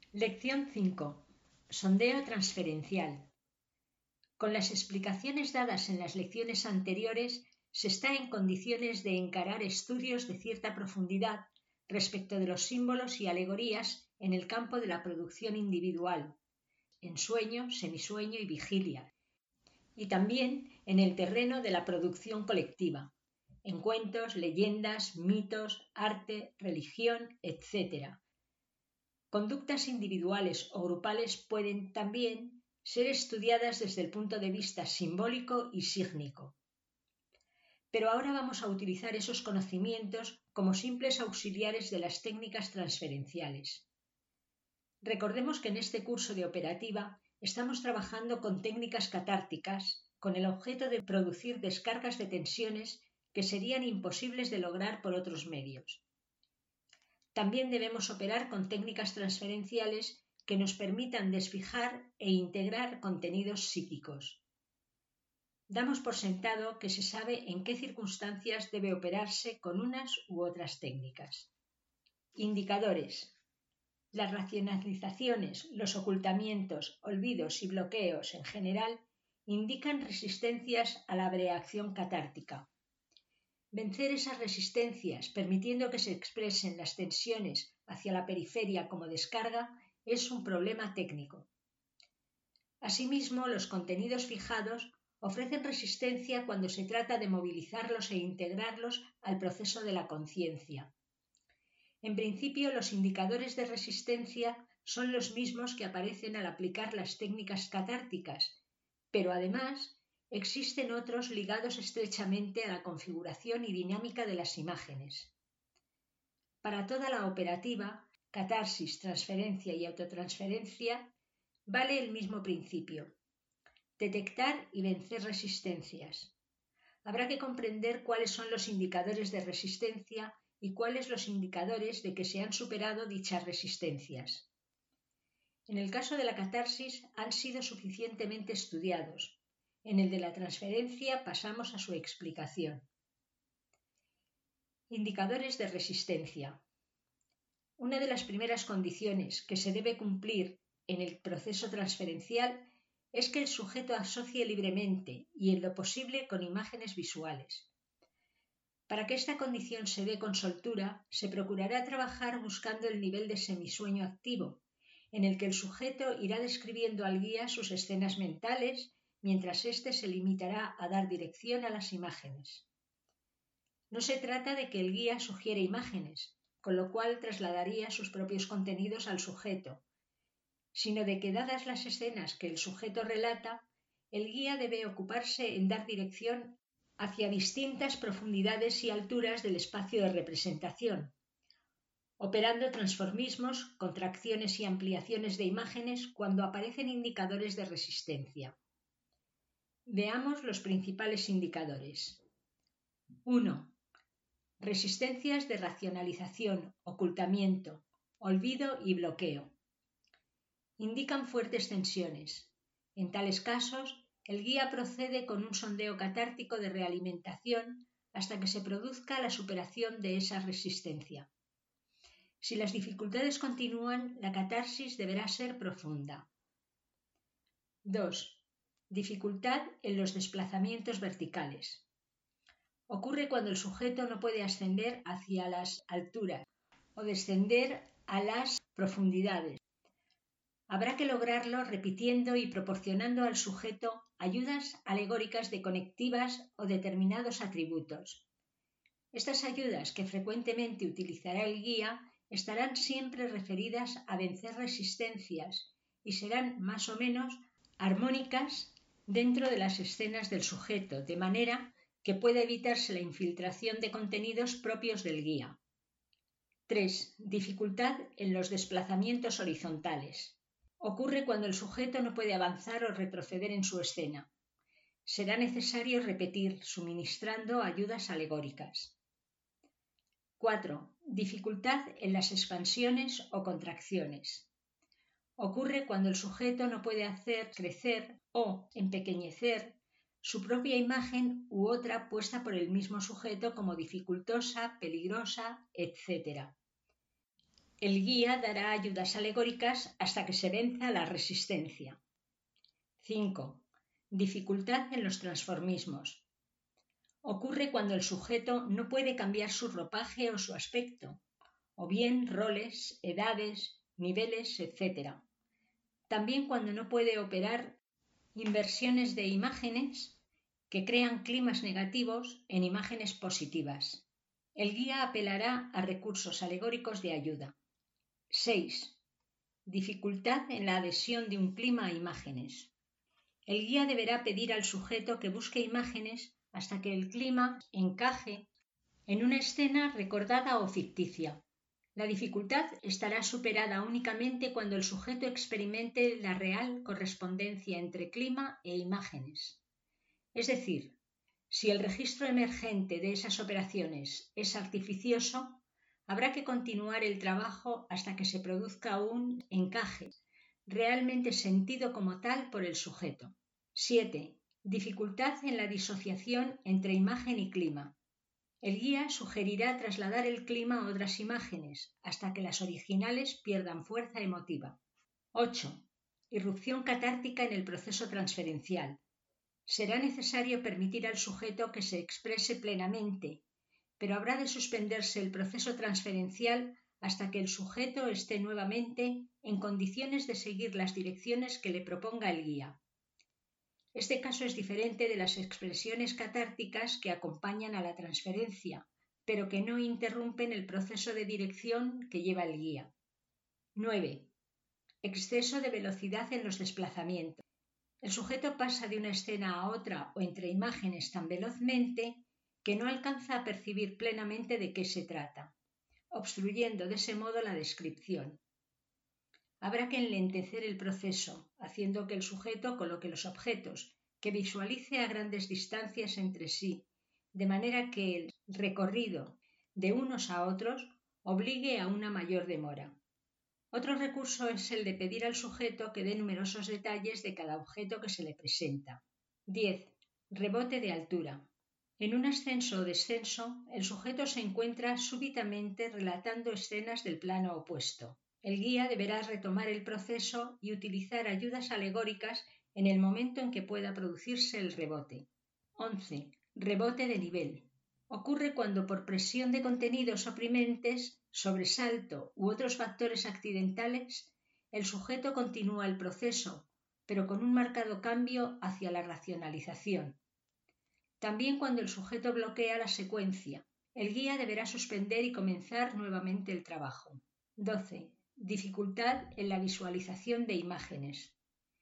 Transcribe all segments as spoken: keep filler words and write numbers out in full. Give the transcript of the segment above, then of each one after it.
Lección cinco. Sondeo transferencial. Con las explicaciones dadas en las lecciones anteriores, se está en condiciones de encarar estudios de cierta profundidad respecto de los símbolos y alegorías en el campo de la producción individual, en sueño, semisueño y vigilia, y también en el terreno de la producción colectiva, en cuentos, leyendas, mitos, arte, religión, etcétera. Conductas individuales o grupales pueden también ser estudiadas desde el punto de vista simbólico y sígnico. Pero ahora vamos a utilizar esos conocimientos como simples auxiliares de las técnicas transferenciales. Recordemos que en este curso de operativa estamos trabajando con técnicas catárticas con el objeto de producir descargas de tensiones que serían imposibles de lograr por otros medios. También debemos operar con técnicas transferenciales que nos permitan desfijar e integrar contenidos psíquicos. Damos por sentado que se sabe en qué circunstancias debe operarse con unas u otras técnicas. Indicadores. Las racionalizaciones, los ocultamientos, olvidos y bloqueos en general indican resistencias a la abreacción catártica. Vencer esas resistencias, permitiendo que se expresen las tensiones hacia la periferia como descarga, es un problema técnico. Asimismo, los contenidos fijados ofrecen resistencia cuando se trata de movilizarlos e integrarlos al proceso de la conciencia. En principio, los indicadores de resistencia son los mismos que aparecen al aplicar las técnicas catárticas, pero además existen otros ligados estrechamente a la configuración y dinámica de las imágenes. Para toda la operativa, catarsis, transferencia y autotransferencia, vale el mismo principio: detectar y vencer resistencias. Habrá que comprender cuáles son los indicadores de resistencia y cuáles los indicadores de que se han superado dichas resistencias. En el caso de la catarsis han sido suficientemente estudiados. En el de la transferencia pasamos a su explicación. Indicadores de resistencia. Una de las primeras condiciones que se debe cumplir en el proceso transferencial es que el sujeto asocie libremente y en lo posible con imágenes visuales. Para que esta condición se dé con soltura, se procurará trabajar buscando el nivel de semisueño activo, en el que el sujeto irá describiendo al guía sus escenas mentales, mientras éste se limitará a dar dirección a las imágenes. No se trata de que el guía sugiere imágenes, con lo cual trasladaría sus propios contenidos al sujeto, sino de que, dadas las escenas que el sujeto relata, el guía debe ocuparse en dar dirección hacia distintas profundidades y alturas del espacio de representación, operando transformismos, contracciones y ampliaciones de imágenes cuando aparecen indicadores de resistencia. Veamos los principales indicadores. uno. Resistencias de racionalización, ocultamiento, olvido y bloqueo. Indican fuertes tensiones. En tales casos, el guía procede con un sondeo catártico de realimentación hasta que se produzca la superación de esa resistencia. Si las dificultades continúan, la catarsis deberá ser profunda. dos. Dificultad en los desplazamientos verticales. Ocurre cuando el sujeto no puede ascender hacia las alturas o descender a las profundidades. Habrá que lograrlo repitiendo y proporcionando al sujeto ayudas alegóricas de conectivas o determinados atributos. Estas ayudas, que frecuentemente utilizará el guía, estarán siempre referidas a vencer resistencias y serán más o menos armónicas dentro de las escenas del sujeto, de manera que pueda evitarse la infiltración de contenidos propios del guía. tres. Dificultad en los desplazamientos horizontales. Ocurre cuando el sujeto no puede avanzar o retroceder en su escena. Será necesario repetir, suministrando ayudas alegóricas. cuatro. Dificultad en las expansiones o contracciones. Ocurre cuando el sujeto no puede hacer crecer o empequeñecer su propia imagen u otra puesta por el mismo sujeto como dificultosa, peligrosa, etcétera. El guía dará ayudas alegóricas hasta que se venza la resistencia. cinco. Dificultad en los transformismos. Ocurre cuando el sujeto no puede cambiar su ropaje o su aspecto, o bien roles, edades, niveles, etcétera. También cuando no puede operar inversiones de imágenes que crean climas negativos en imágenes positivas. El guía apelará a recursos alegóricos de ayuda. seis. Dificultad en la adhesión de un clima a imágenes. El guía deberá pedir al sujeto que busque imágenes hasta que el clima encaje en una escena recordada o ficticia. La dificultad estará superada únicamente cuando el sujeto experimente la real correspondencia entre clima e imágenes. Es decir, si el registro emergente de esas operaciones es artificioso, habrá que continuar el trabajo hasta que se produzca un encaje realmente sentido como tal por el sujeto. siete. Dificultad en la disociación entre imagen y clima. El guía sugerirá trasladar el clima a otras imágenes hasta que las originales pierdan fuerza emotiva. ocho. Irrupción catártica en el proceso transferencial. Será necesario permitir al sujeto que se exprese plenamente, pero habrá de suspenderse el proceso transferencial hasta que el sujeto esté nuevamente en condiciones de seguir las direcciones que le proponga el guía. Este caso es diferente de las expresiones catárticas que acompañan a la transferencia, pero que no interrumpen el proceso de dirección que lleva el guía. nueve. Exceso de velocidad en los desplazamientos. El sujeto pasa de una escena a otra o entre imágenes tan velozmente que no alcanza a percibir plenamente de qué se trata, obstruyendo de ese modo la descripción. Habrá que enlentecer el proceso, haciendo que el sujeto coloque los objetos, que visualice a grandes distancias entre sí, de manera que el recorrido de unos a otros obligue a una mayor demora. Otro recurso es el de pedir al sujeto que dé numerosos detalles de cada objeto que se le presenta. diez. Rebote de altura. En un ascenso o descenso, el sujeto se encuentra súbitamente relatando escenas del plano opuesto. El guía deberá retomar el proceso y utilizar ayudas alegóricas en el momento en que pueda producirse el rebote. once. Rebote de nivel. Ocurre cuando por presión de contenidos oprimentes, sobresalto u otros factores accidentales, el sujeto continúa el proceso, pero con un marcado cambio hacia la racionalización. También cuando el sujeto bloquea la secuencia, el guía deberá suspender y comenzar nuevamente el trabajo. doce. Dificultad en la visualización de imágenes.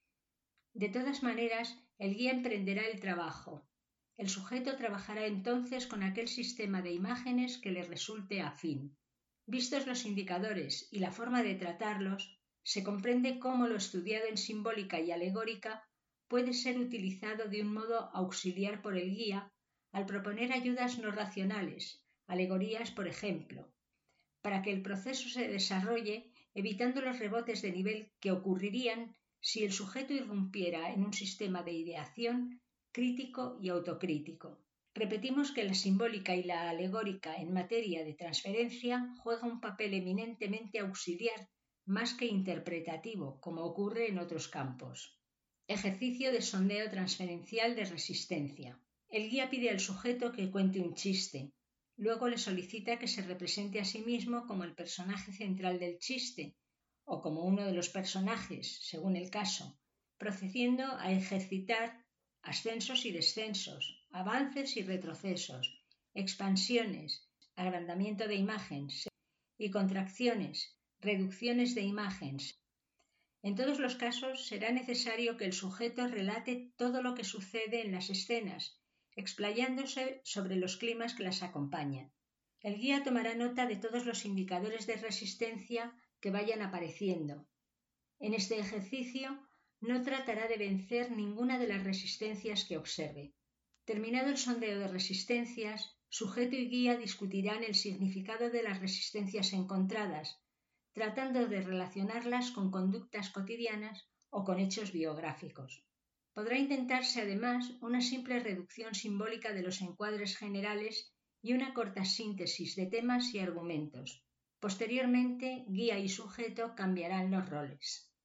De todas maneras, el guía emprenderá el trabajo. El sujeto trabajará entonces con aquel sistema de imágenes que le resulte afín. Vistos los indicadores y la forma de tratarlos, se comprende cómo lo estudiado en simbólica y alegórica puede ser utilizado de un modo auxiliar por el guía al proponer ayudas no racionales, alegorías por ejemplo, para que el proceso se desarrolle evitando los rebotes de nivel que ocurrirían si el sujeto irrumpiera en un sistema de ideación crítico y autocrítico. Repetimos que la simbólica y la alegórica en materia de transferencia juega un papel eminentemente auxiliar más que interpretativo, como ocurre en otros campos. Ejercicio de sondeo transferencial de resistencia. El guía pide al sujeto que cuente un chiste. Luego le solicita que se represente a sí mismo como el personaje central del chiste, o como uno de los personajes, según el caso, procediendo a ejercitar ascensos y descensos, avances y retrocesos, expansiones, agrandamiento de imagen y contracciones, reducciones de imagen. En todos los casos será necesario que el sujeto relate todo lo que sucede en las escenas, explayándose sobre los climas que las acompañan. El guía tomará nota de todos los indicadores de resistencia que vayan apareciendo. En este ejercicio no tratará de vencer ninguna de las resistencias que observe. Terminado el sondeo de resistencias, sujeto y guía discutirán el significado de las resistencias encontradas, tratando de relacionarlas con conductas cotidianas o con hechos biográficos. Podrá intentarse además una simple reducción simbólica de los encuadres generales y una corta síntesis de temas y argumentos. Posteriormente, guía y sujeto cambiarán los roles.